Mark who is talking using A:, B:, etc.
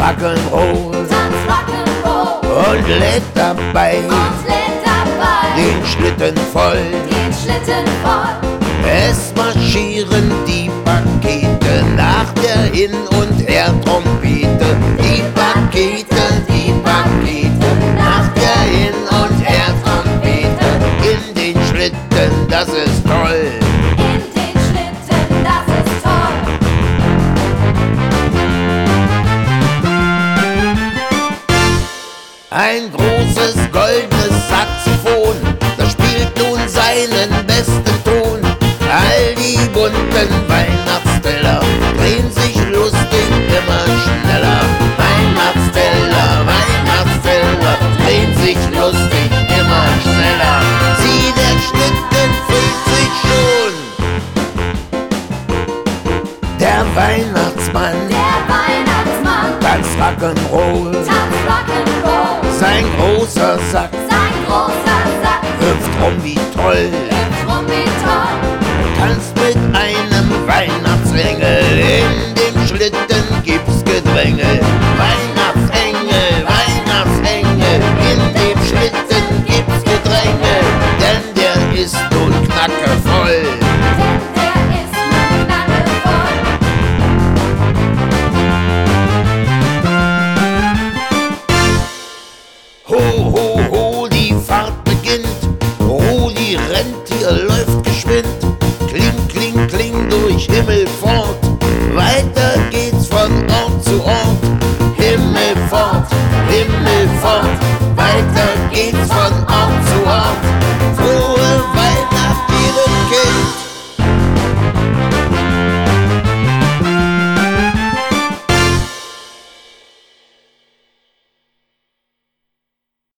A: Rock'n'Roll und lädt dabei den Schlitten voll. Es marschieren die Pakete nach der Hin- und Her-Trompete. Die Pakete nach der Hin- und Her-Trompete. In den Schlitten, das ist toll. Ein großes goldenes Saxophon, das spielt nun seinen besten Ton. All die bunten Weihnachtsteller drehen sich lustig immer schneller. Weihnachtsteller drehen sich lustig immer schneller. Sieh, der Schlitten füllt sich schon. Der Weihnachtsmann tanzt Rock'n'Roll. Sein großer Sack hüpft rum wie toll. Tanzt mit einem Weihnachtsengel, in dem Schlitten gibt's Gedränge. Weihnachtsengel, in dem Schlitten gibt's Gedränge, denn der ist nun knackevoll. Ho, ho, ho, die Fahrt beginnt. Rudi rennt, hier läuft geschwind. Kling, kling, kling durch Himmelfort. Weiter geht's von Ort zu Ort. Himmelfort, weiter geht's von